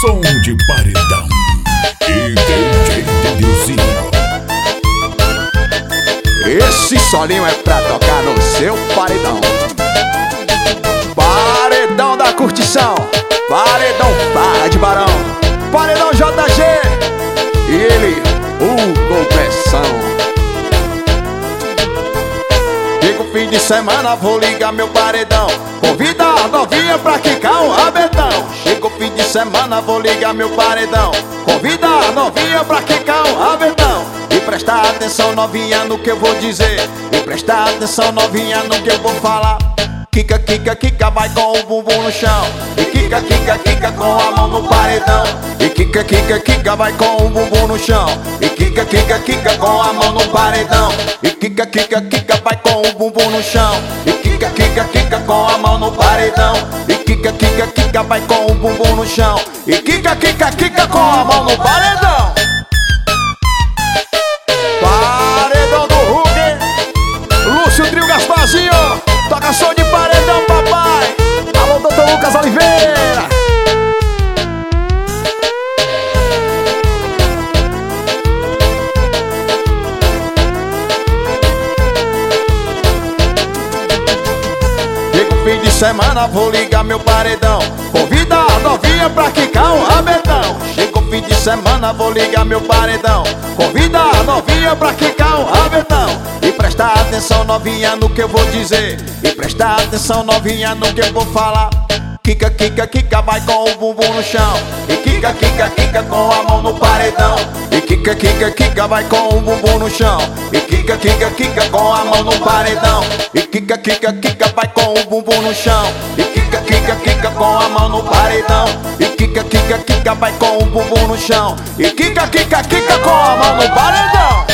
Som de paredão e DJ Dedilzinho. Esse solinho é pra tocar no seu paredão. Paredão da curtição, paredão para de barão, paredão JG e ele, o compressão. Chega o fim de semana, vou ligar meu paredão, convida a novinha pra quicar o rabetão. Chega o fim de semana, vou ligar meu paredão, convida a novinha pra quicar o rabetão. E presta atenção novinha no que eu vou dizer, e presta atenção novinha no que eu vou falar. Quica, quica, quica, vai com o bumbum no chão, e quica, quica, quica com a mão no paredão. E quica, quica, quica, vai com o bumbum no chão, e quica, quica, quica com a mão no paredão. E quica, quica, quica, vai com o bumbum no chão, e quica, quica, quica com a mão no paredão. E quica, quica, quica, vai com o bumbum no chão, e quica, quica, quica com a mão no paredão. Paredão do Hulk, Lúcio Trio Gasparzinho, toca som de paredão, papai. Alô, doutor Lucas Oliveira. Chega o fim de semana, vou ligar meu paredão, convida a novinha pra quicar o rabetão. Chega o fim de semana, vou ligar meu paredão, convida a novinha pra quicar o rabetão. E presta atenção novinha no que eu vou dizer, e presta atenção novinha no que eu vou falar. Quica, quica, quica, vai com o bumbum no chão, e quica, quica, quica com a mão no paredão. E quica, quica, quica, vai com o bumbum no chão, e quica, quica, quica com a mão no paredão. E quica, quica, quica, vai com o bumbum no chão, e quica, quica, quica com a mão no paredão. E quica, quica, quica, vai com o bumbum no chão, e quica, quica, quica com a mão no paredão.